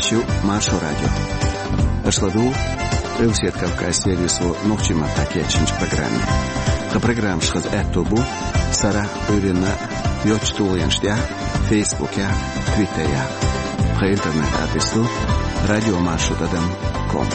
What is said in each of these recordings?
Слушачу Маршо радио. Ашладу Ревсет Кавказ сервису Нохчима Такечинч программе. Ха программ шхаз этобу Сара Урина Йочтулянштя Фейсбуке, Твиттере. Ха интернет адресу radiomarsho.com.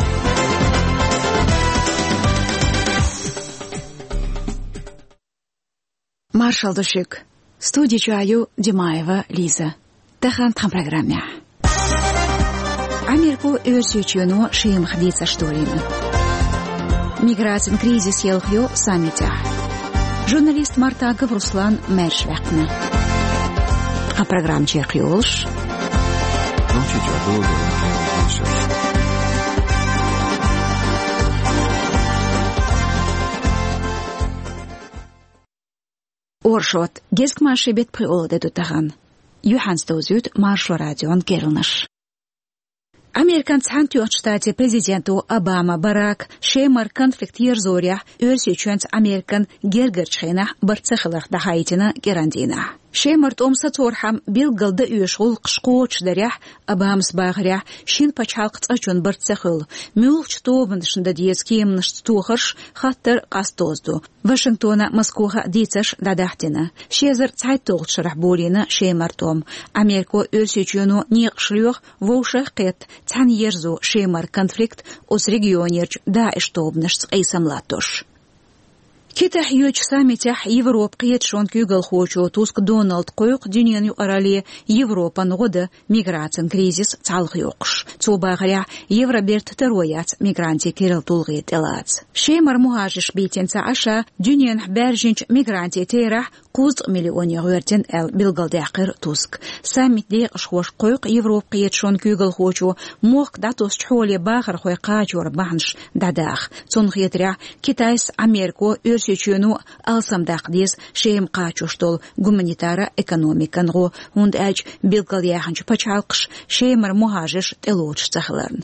Маршал Душик. Студия Чаю Димаева Лиза. Тахан там программе. Америку өрсөчөнө шыйым хдица шторины. Миграцион кризис елхё саммитя. Журналист Мартагов Руслан Мершвекна. А программ чекиолш. Оршот гескмаши бет приолде дутаган. Юхан стозют Маршо радион герлнаш. Американцхан тюрк штате президенту Обама Барак шеймар конфликт ерзоря өрсөчөнс Американ гергерчхена барцахлах дахайтина герандина. Шеймар томса торхам билгалда үйшул қышқоч дарях Обамс бағыря шин пачалқыц ачун барцахыл. Мюлч тобындышында диескемныш тухарш хаттыр қастозду. Вашингтона Москоха дицаш дадахтина. Шезер цайтоғчырах болина шеймар том. Америко өрсөчөнү неқшлюх вошах кет цан ерзу шеймар конфликт ос регионерч да эштобныш айсамлатош. Китах юч саммитях Европ киетшон кюгал хочу туск Дональд Койк дюнен юарали Европа ногода миграцион кризис цалх йокш. Цубагаря Евроберт терояц мигранти кирил тулгит элац. Шеймар мухажиш битенца аша дюнен бержинч мигранти терах 9 миллион евертен эл билгалдякыр туск. Саммит де шхош Койк Европ киетшон кюгал хочу мох датус чхоли багар хойка чор банш дадах. Цунхиетря Китайс Америко Сечену алсамдақ дес шейм қачуштол гуманитара экономиканғо унд әлч билгал яханч пачалқыш шеймар мухажиш телоч цахларн.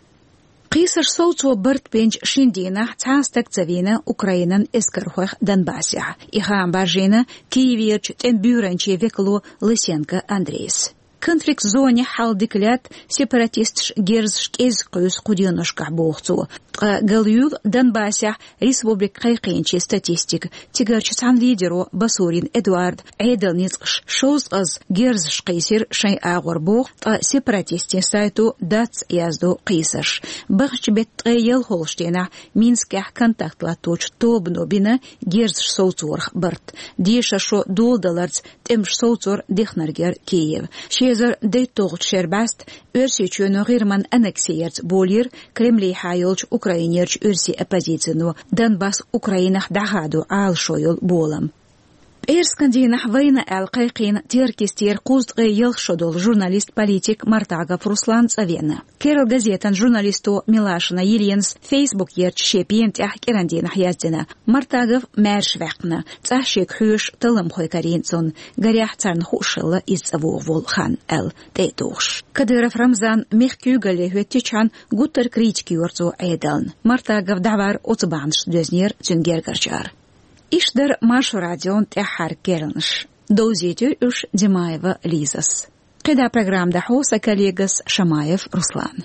Қисаш солцо бірт пенч шиндина цастак цавина Украинан эскархох Донбасса. Ихам баржина Киевирч тембюранче веклу Лысенко Андрейс. Конфликт зоне халдиклят сепаратист герзш кез кыз кудиношка бохцу. Галюл Донбасса республик кайкынче статистик. Тигарчсан лидеру Басурин Эдуард Эйдалницш шоз аз герзш кайсер шай агор бох сепаратисте сайту дац язду кайсаш. Бахчбет ел Холштена Минске контактла точ тобно бина герзш соуцор барт. Диша шо $2 темш соуцор дихнаргер Киев. Шезер дейтогт шербаст өрсөчөнө гырман аннексиерц болир Кремль хайолч Украинерч өрси оппозицияну Донбасс Украинах дахаду ал шойл болам. Эрскандинах война алкайкин теркистер куздгы елшодол журналист-политик Мартагов Руслан Цавена. Керл газетан журналисту Милашина Еленс Facebook ерч шепиентях керандинах яздина. Мартагов мэршвэкна. Цашек хюш тылым хойкаринцон. Горях царн хушылла из завовол хан эл дейтуш. Кадыров Рамзан мехкюгале хюттичан гуттер критики юрцу эйдалн. Мартагов давар оцбанш дөзнер цюнгергарчар. Ишдер Маршо радион тяхар кернш. Доузетю уж Димаева Лизас. Кеда программ дахоса коллегас Шамаев Руслан.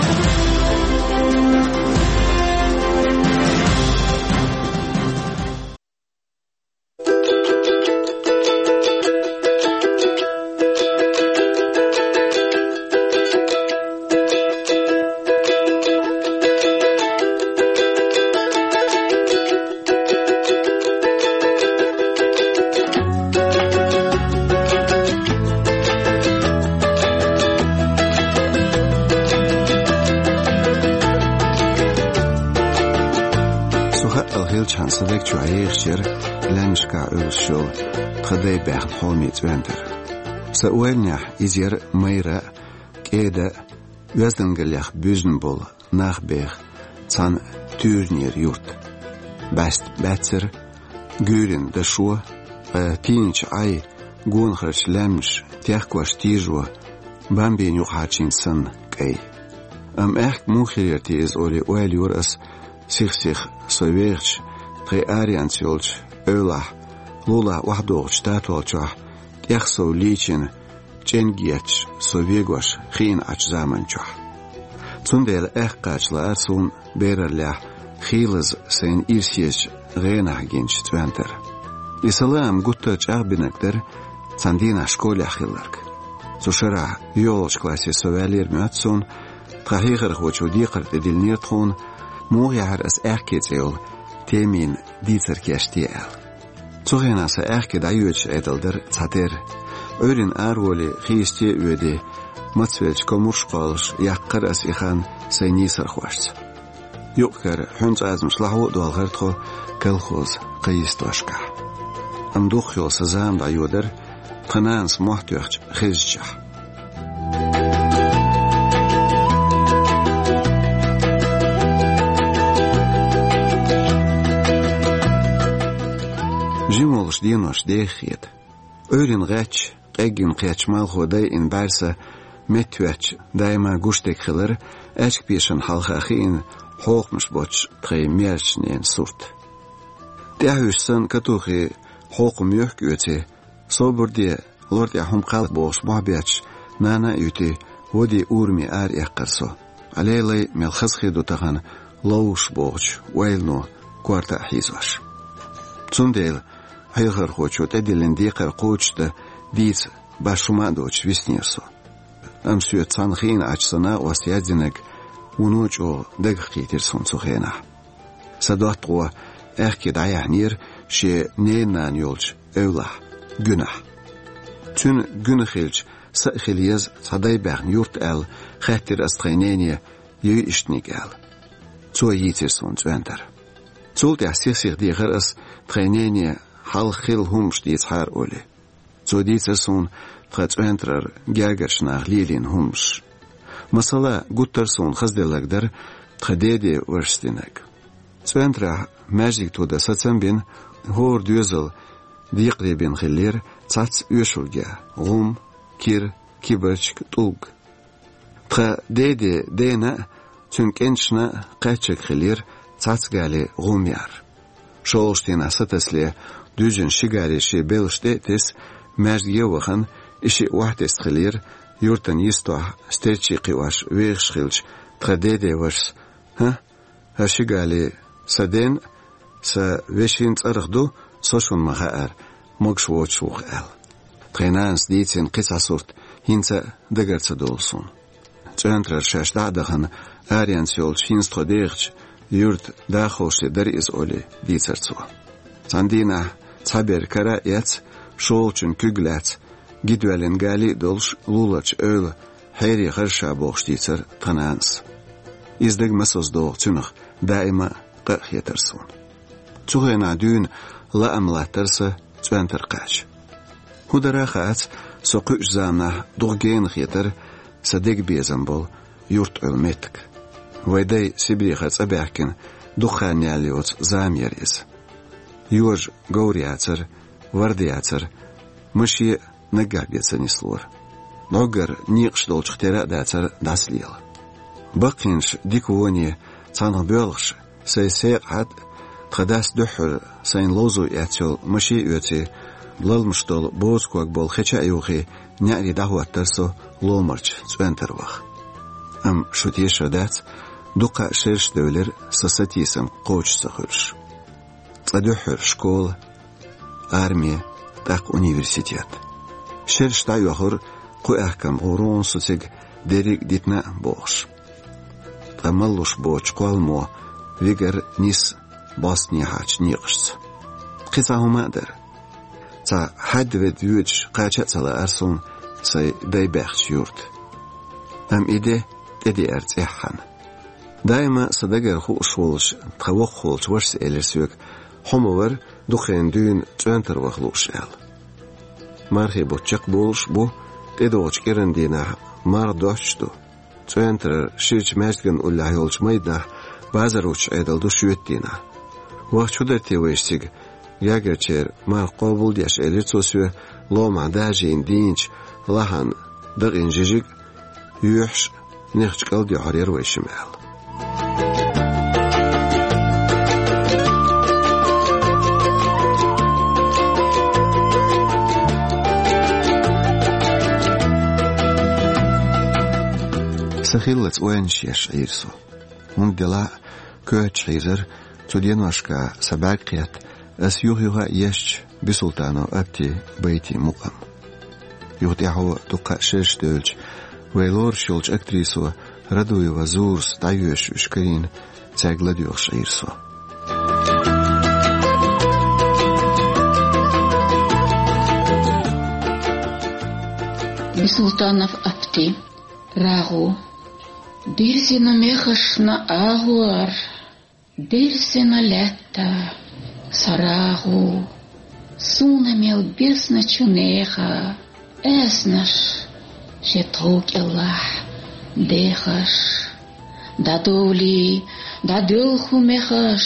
Chancellor Chuayer Lenska Ulshul Khadei Bern Holmit Wender. Sa Uelnya Izier Meira Keda Westengelach Büsenbol Nachbech Zan Turnier Jurt. Best Betzer Gürin de Schuh Tinch Ai Gunherch Lemsch Tiachquas Tijua Bambin Juhachin San Kei. Echt Muchirti is Oli Ueljur as sich Sowerch Tre Ariansjolch Eulah Lula Wahdorch Tatwalchah Tiachso Lichin جنگیچ سویگوش خین اچ زمان چه. تندل احقاچلا ارسون بیرله خیلز سین ایرسیج غینه گینچ توانتر. İslam guttaj ağbinekler sandina şkola xillark. Soşara yolç klasi söveler müatsun tahigir hoçu diqir edilnir tun muğyar as erketzel temin diter keştiel. Soğenasa erket ayuç edildir tater. Örin arvoli xisti öde matsvelç komurşqalş yaqqar as ixan saynisar xoşt. Yokkar hunç azmışlahu dolğartxo kolxoz qiyistlaşqa. أمدوخ يو سزام دا يودر قنانس محتوخ خزجة جيمولش دينوش ديخيت أولين غاتش قاقين قياتش مالخو داي إن بارسة متواتش دايما قوشتك خلر أشك بيشن حالخ أخين حوق مش بوتش تخي ميرش نين صورت داهوش سن كتوخي حقوق يحكي صبردي لورد يحوم قلب بوش محبيتش نانا يوتي ودي أورمي آر يقرصو عليلي ملخصخي دو تغن لوش بوش ويلنو كوارتا حيزوش تسنديل هيغر خوشو تدلن ديقر قوشتا ديس باشوما دوش ويسنيرسو أمسيو تسانخين عجسنا وسيادزنك ونوجو دققي ترسون سوخينا سادوات قوة احكي دعيا نير شي نينان يولج أولا جناح تون جنخيلج سأخليز صداي بغن يورت أل خاتر أستغينيني يشتنيك أل تو يترسون توانتر تولت أحسيسيق دي غرس تغينيني حال خيل همش دي تحار أولي تو دي ترسون تغينترر جاگرش ناغليلين همش مثلا قد ترسون خزدلك در تغديدي ورشتينك توانتر ماجيك تودا ستنبين هور دوزل ديقري بين خلير تاتس يشولجا غوم كير كيبرشك طوق تخا ديدي دينا تنكنشنا قاتشك خلير تاتس غالي غوميار شولشتينا ستسلي دوجن شغالي شي بيلشتي تس ماجي وخن اشي واحدست خلير يورتن يستوح ستيرشي قواش ويغش خلش تخا ديدي ورس هشغالي سدين سا وشين ترخدو سوشون مخاار مغش ووچوخ ال ترينانس ديتين قصة صورت هنسا دقرت دولسون تشانترر شاش دعدخن آريان سيول شينس تخديغش يورد داخوش در إز أولي ديترتسو تاندينا تابير كرائيات شولچن كوغلات جدولن غالي دولش لولچ أول حيري غرشا بوغش ديتر تنانس إزدق مسوز دوغ تنخ دائما قاق يترسون تغينا دون لا أملا ترسى توانتر قاش هدراخات سوقوش زامنا دوغين خيتر صدق بيزنبول يورت علمتك ويداي سبريخات أباكن دخان ياليوت زام يريز يوج غورياتر وردياتر مشي نقاب يتسنسلور نوغر نيقش دولش اختراء داتر داسليل باقينش ديكووني تانغ بيولغش سيسيق عاد تخداس دحر سين لوزو ياتيول مشي يوتي بلالمشتول بوزكوك بول خيشا يوغي نعري دعوات ترسو لومرش توانتر وخ أم شوتيش ردات دوقا شيرش دولر سساتيسم قوش سخرش تدحر شكول أرمي تاق أونيفرسيتيات شيرش دا يوخر قو أحكام غورون سوتيق ديريك ديتنا بوغش تملوش بوش قوالمو ويجر نيس باسني حاج نيقش قصة هما در تا حد ودوج قاچة تلا أرسون سي داي بخش يورد أم إيدي تدي أرتيحان دايما صدقر خو شولش تخوق خولش ورس إلرسوك حمور دخين دون توانتر وخلوش إل مارخي بوچق بولش بو تدوش كيرن دينا مار دوشتو توانتر شيرش ماشتغن أولا يولش ميدنا بازاروش عيدل دو شويتينا وقت شدرتي ويشتيق ياغرچر مار قابل ديش إلرسوسو لوما داجين دينش لحن دغين جيجيق يوحش نخش قلدي حرير ويشمال خلت وينشيش عيرسو دلا كوتش عيزر تودين واشكا سباقيات أسيوهيغا يش بسلطانو أبتي بيتي مقام يغتيحو تقا شيش دولج ويلور شولج أكتريسو ردوي وزورس دايوش وشكرين تاقلديوغش عيرسو بسلطانов أبتي راغو ديرسينا ميخشنا أغور ديرسينا لتا سراغو سونا ميل بيسنا چونيخا اسنش شتوك الله ديخش دادولي دادولخو ميخش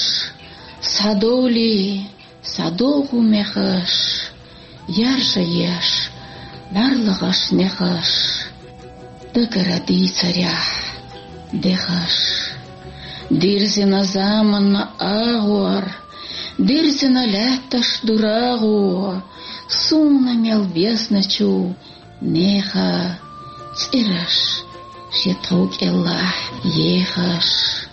سادولي سادولخو ميخش يارشا يش دарлығаш нехаш дыгради царях дехаш дирзина заманна агуар дирзина ләтташ дурагу суна мел бесначу неха цираш шетрук эллах ехаш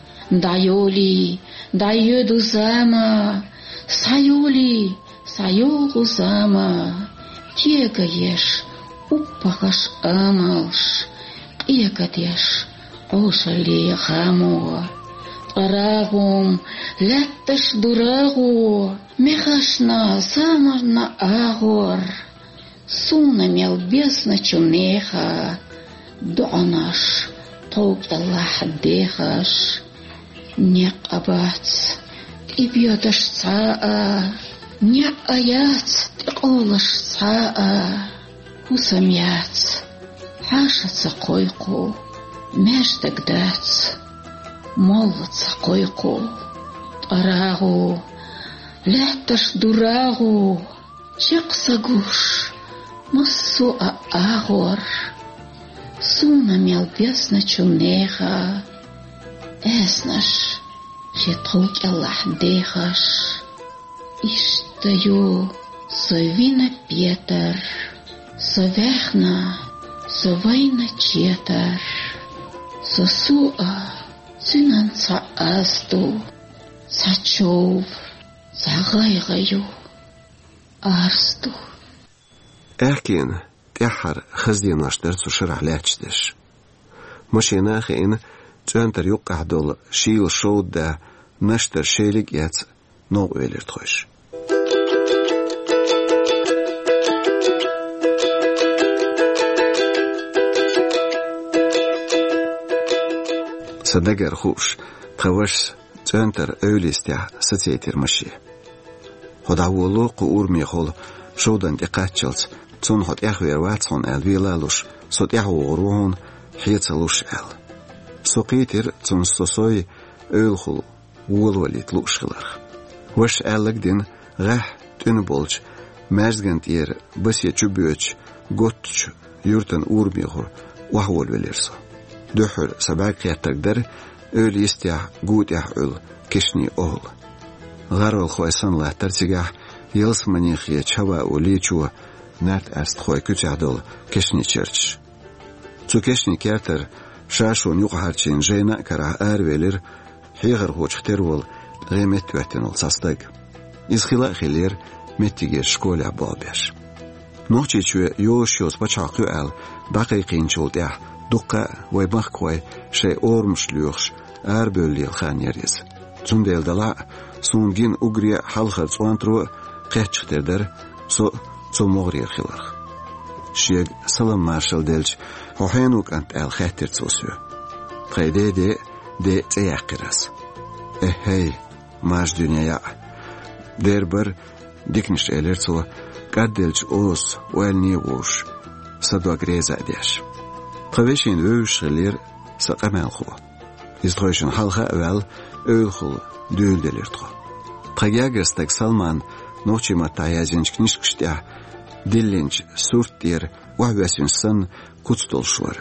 дайоли дайоду зама сайоли сайогу зама Тека еш, уппахаш амалш, екатеш, ошали хамо, арагум, летташ дурагу, мехашна, самарна агор, суна мел бесна чунеха, дуанаш, ток Аллах дехаш, нек абац, и бьеташ цаа, не аяц, тقولش ساعة وسميات حاشة سقويقو ماشتك دات مولت سقويقو أراغو لا تشدراغو شقسقوش مصو أغور سونا ميل بيسنا چونيخا اسنش شتوك الله ديخش إشتيو Совина Петр, совехна, совайна четар, сосуа, цинанца асту, сачов, загайгаю, арсту. Эркин, тяхар خزدين اشتر سوشرح لاتشتش. مشيناخ إن تنتر يقع دول شيل شود دا نشتر شيلك يات نو ويلر تخش. صدقر خوش خوش تنتر أوليستيا ستيتر مشي. خدا ولو قور ميخول شودن دقاتشلت تون خد إخوير واتسون الفيلالوش صد إخوروهن حيتلوش سوقيتر تون سوسوي أولخل ولوليت لوشخلر. وش دين غح تنبولج مازغنتير بس يتشبيوش قطش يرتن أور ميخور وحول وليرسو. دحر سباقية تقدر أول يستيع قود يحول كشني أول غارو الخويسان لا ترتقح يلس منيخي تشوا وليتشوا نارت أست خوي كتعدل كشني تشرش تو كشني كاتر شاشون يقحرشين جينا كرا آرويلر حيغر هوش اخترول غيمت واتنول ساستق إزخلاء خلير متجير شكولة بابيش نوچي چوه يوشيوز بچاقيو آل دقيقين چولديح دقة ويبخكوي شيء أورمش ليوخش أربولي الخان يريز تندل دلع سونجين أغريا حلخر سوانترو قيتش تردر سو مغرير خلرخ شيغ سلام مارشال دلج هوحينوك أنت آل خاتر تسوسيو قيدي دي تياقرس هاي ماش دنيا ديربر ديكنش إلرتو قدلج أوس والنيووش صدوا غريزة ديش قويشين أوش غلير سقمان خو إزدغيشن حلقة أول أولخل دول دلرتو قياغستك سلمان نوچي ما تايازينج كنشكشتيا دلينج سورتير وحباسين سن كتستول شور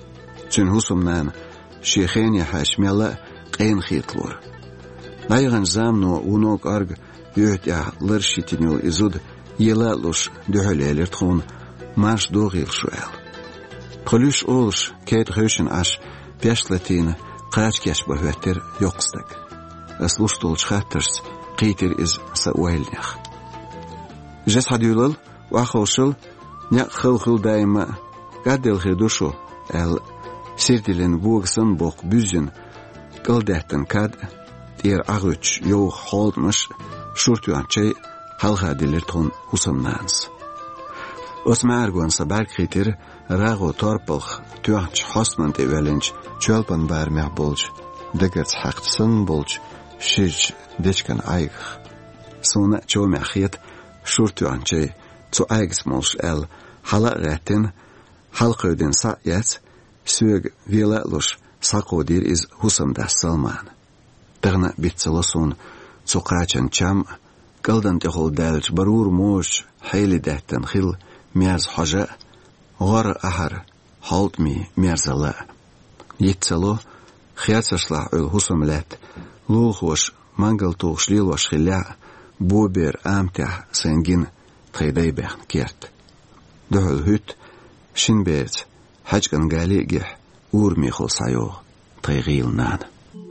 تن هسمنان شيخين يحاش ميلا قين خيطلور نايغن زامنو ونوك أرغ يهتيا لرشيتينيو إزود يلالوش دهوليلر تخون ماش دوغيل شوال قلوش أولش كيت غيشن أش بيشلتين قاج كاش بهوتر يقصدك أسلوشتول شخاترس قيتر إز سأويلنيخ جس حديولل وأخوشل نيق خلخل دايما قادل خدوشو سيردلين بوغسن بوق بوزن قلدهتن كاد دير أغوش يو خالدمش شورتوان شي حلقة دلرتون حسنانس اسمع أرغوان سبارك خيتر راغو توربلخ توانش حسنان ديوالنج چولبان بارميح بولج دقرت حقتسن بولج شيج ديشكن ايغخ سونا چومع خيت شورتوان شي تو ايغس مولش حلق غاتن حلقة دين سايات سوغ ويلالوش ساقودير إز حسن ده سلمان تغنى بيتسلسون سقراچن چم قلدن تخل دالج برور موش حيلي ده تنخيل ميرز حاجة غار أحر حالت مي ميرزلا يتسلو خياتسشلا الحسن لات لوخوش منقل توخش ليلوش خلاع بوبير آمتح سنجين تخيدي بيخن كيرت دهل هوت شين بيرت حجكن قالي جح اور ميخو سايو تغيل نان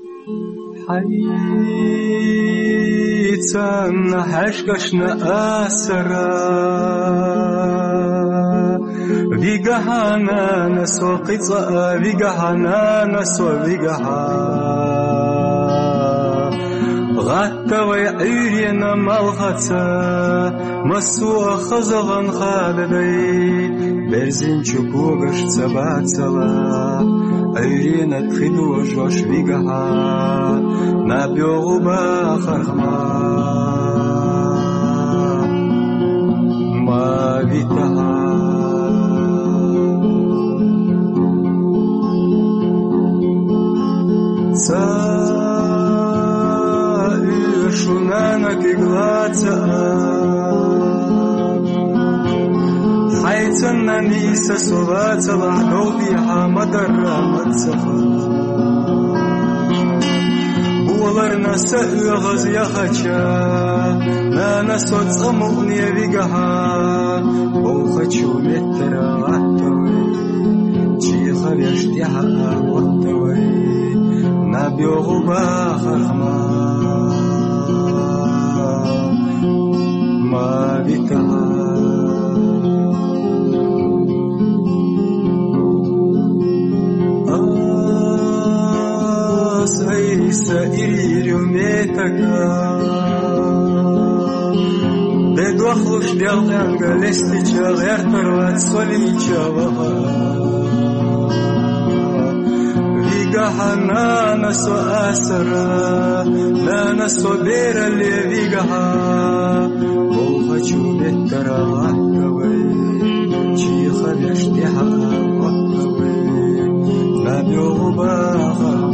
حيتان حشكشنا آسرا بيقهانا نسو قطع بيقهانا نسو بيقها غاتا ويعيرينا مالغتا مسوى خزغن خالدي برزين چوبوغش تباتلا عيرينا تخدو جوش بيقها نبيوغو باخرما ما بيتها شنانك إغلاتا حيثنا نيسا صلاة لحنو بيها مدر مدسخا بولرنا سأغز يخشا لا نسوت صمغني بيقها بوخشو مترا عطوي جيخا بيشتيها وطوي نبيوغو باخرما ما بيتها سائر يوميتك بدو أخلوش ديالتان قلستيشا غير تروات صليشا فيقها نسو أسرا لا نسو بير اللي فيقها بوخشو بيترا وحكوي شيخا بيشتيها وحكوي نبيو باخر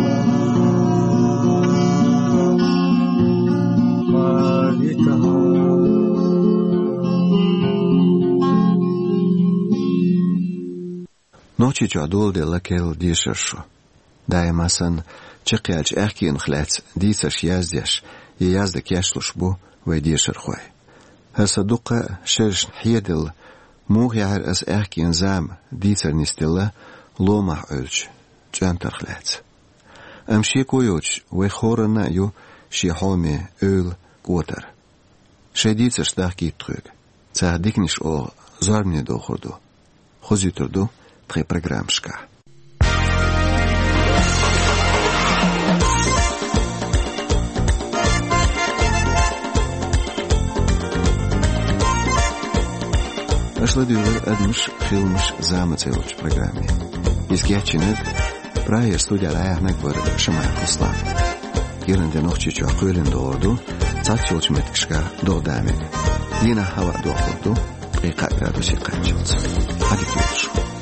نوچی جادول دل کل دیشرشو. دایم سن چقیاج اخکین خلات دیسش یازدیش یازد کیشلوش بو و دیشر خوی. هالصدقة شرش حيدل موه يعر اس اخکین زام دیسر نستله لومح ölç جانتر خلات. امشي کویوچ و خورنا یو شیحومی öl قوتر. شدیدش داکی ترگ. تعدیکنش او زارمنی دو خودو. خوزی تردو تخی پروگرامشکا. Ашла дюлер адмиш филмш замацелуч программе. Изгячинет прайер студия лаях бар шамай хуслам. Геренде нохчи чоқөлен доорду, цачулч меткшка додамек. Лина хава доорду, қиқа градуси қанчылц. Хади күйш.